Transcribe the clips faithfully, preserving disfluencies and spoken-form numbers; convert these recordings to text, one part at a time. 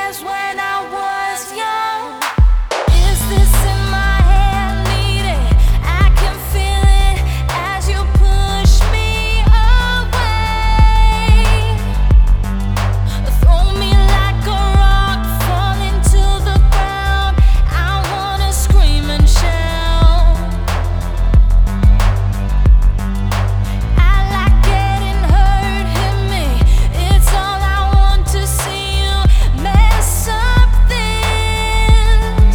as when I was young. Is this in my head? Need it? I can feel it as you push me away. Throw me like a rock, falling to the ground. I wanna scream and shout. I like getting hurt, hit me. It's all I want to see you mess up this.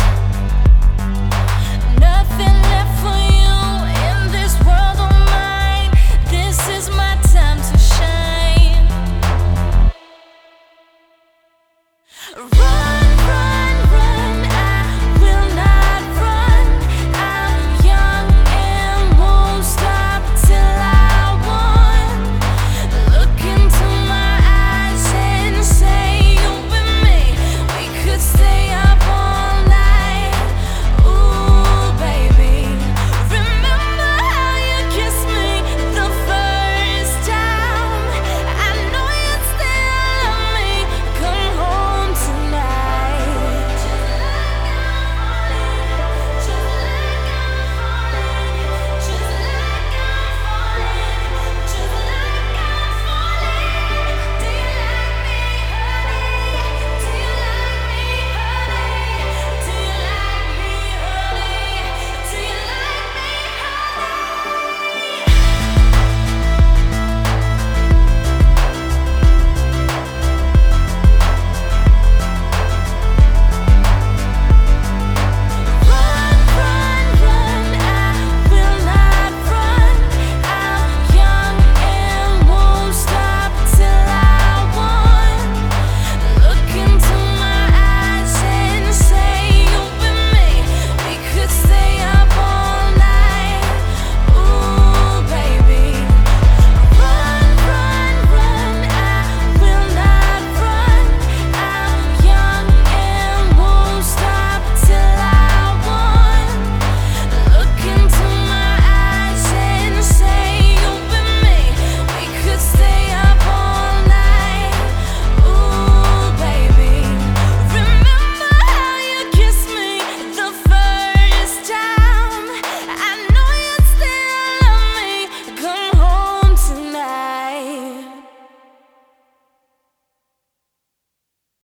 Nothing left for you in this world of mine. This is my time to shine. Run.